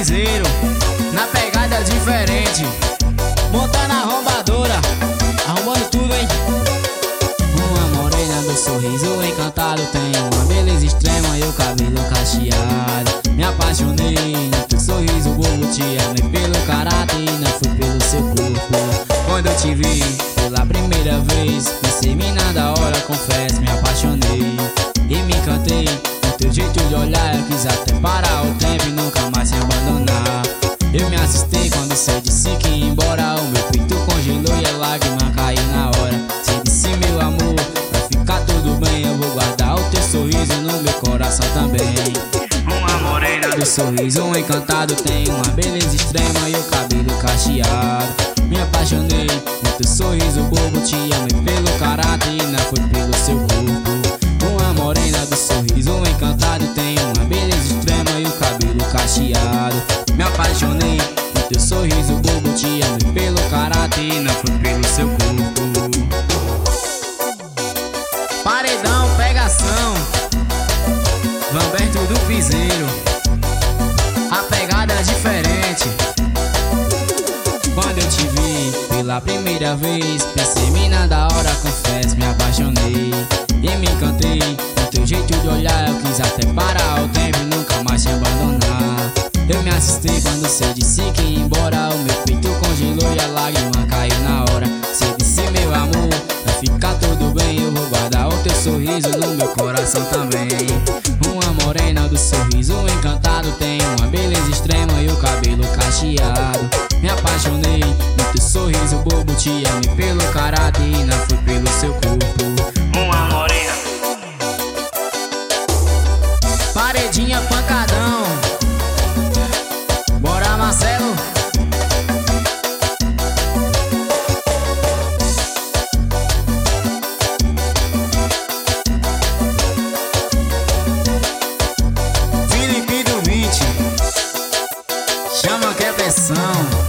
piseiro, na pegada diferente, montando a arrombadora, arrombando tudo, hein? Uma morena do sorriso encantado, tem uma beleza extrema e o cabelo cacheado. Me apaixonei no teu sorriso bobo, te amei pelo caráter e não foi pelo seu corpo. Quando eu te vi pela primeira vez, pensei em nada hora, confesso, me apaixonei e me encantei. No teu jeito de olhar, eu quis até parar o tempo e nunca mais te abandonar. Eu me assustei quando você disse que ia embora, o meu peito congelou e a lágrima caiu na hora. Você disse, meu amor, vai ficar tudo bem, eu vou guardar o teu sorriso no meu coração também. Uma morena do sorriso encantado, tem uma beleza extrema e o cabelo cacheado. Me apaixonei no teu sorriso bobo, te amei pelo caráter e não foi pelo seu corpo. Uma morena do sorriso encantado, tem uma beleza extrema e o cabelo cacheado. Me apaixonei no teu sorriso bobo, te amei pelo caráter e não foi pelo seu corpo. Paredão, pegação, Vamberto do piseiro, a pegada é diferente. Quando eu te vi pela primeira vez, pensei em nada hora, confesso, me apaixonei e me encantei. No teu jeito de olhar, eu quis até parar o tempo e nunca mais te abandonar. Eu me assustei quando você disse que ia embora, o meu peito congelou e a lágrima caiu na hora. Você disse, meu amor, vai ficar tudo bem, eu vou guardar o teu sorriso no meu coração também. Uma morena do sorriso encantado, tem uma beleza extrema e o cabelo cacheado. Me apaixonei no teu sorriso bobo, te amei pelo caráter e não foi pelo seu corpo. Uma morena, paredinha, pancadão. Bora, Marcelo. Felipe do 20, chama que é pressão.